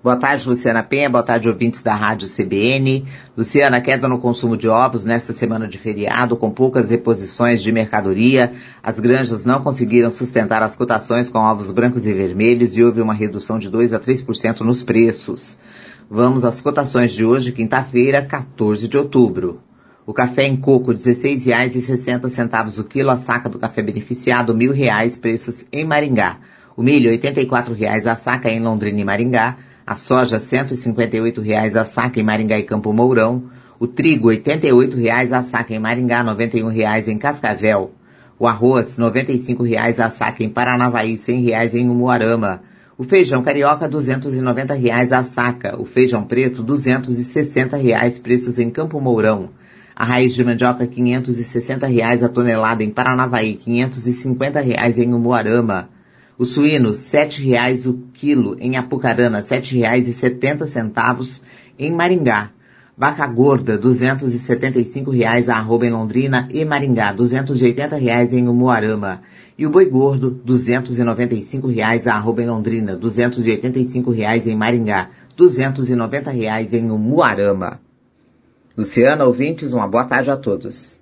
Boa tarde, Luciana Penha. Boa tarde, ouvintes da Rádio CBN. Luciana, queda no consumo de ovos nesta semana de feriado, com poucas reposições de mercadoria. As granjas não conseguiram sustentar as cotações com ovos brancos e vermelhos e houve uma redução de 2 a 3% nos preços. Vamos às cotações de hoje, quinta-feira, 14 de outubro. O café em coco, R$ 16,60 o quilo. A saca do café beneficiado, R$ 1.000, preços em Maringá. O milho, R$ 84,00 a saca em Londrina e Maringá. A soja, R$ 158,00 a saca em Maringá e Campo Mourão. O trigo, R$ 88,00 a saca em Maringá, R$ 91,00 em Cascavel. O arroz, R$ 95,00 a saca em Paranavaí, R$ 100,00 em Umuarama. O feijão carioca, R$ 290,00 a saca. O feijão preto, R$ 260,00, preços em Campo Mourão. A raiz de mandioca, R$ 560,00 a tonelada em Paranavaí, R$ 550,00 em Umuarama. O suíno, R$ 7,00 o quilo em Apucarana, R$ 7,70 em Maringá. Vaca gorda, R$ 275,00 a arroba em Londrina e Maringá, R$ 280,00 em Umuarama. E o boi gordo, R$ 295,00 a arroba em Londrina, R$ 285,00 em Maringá, R$ 290,00 em Umuarama. Luciana, ouvintes, uma boa tarde a todos.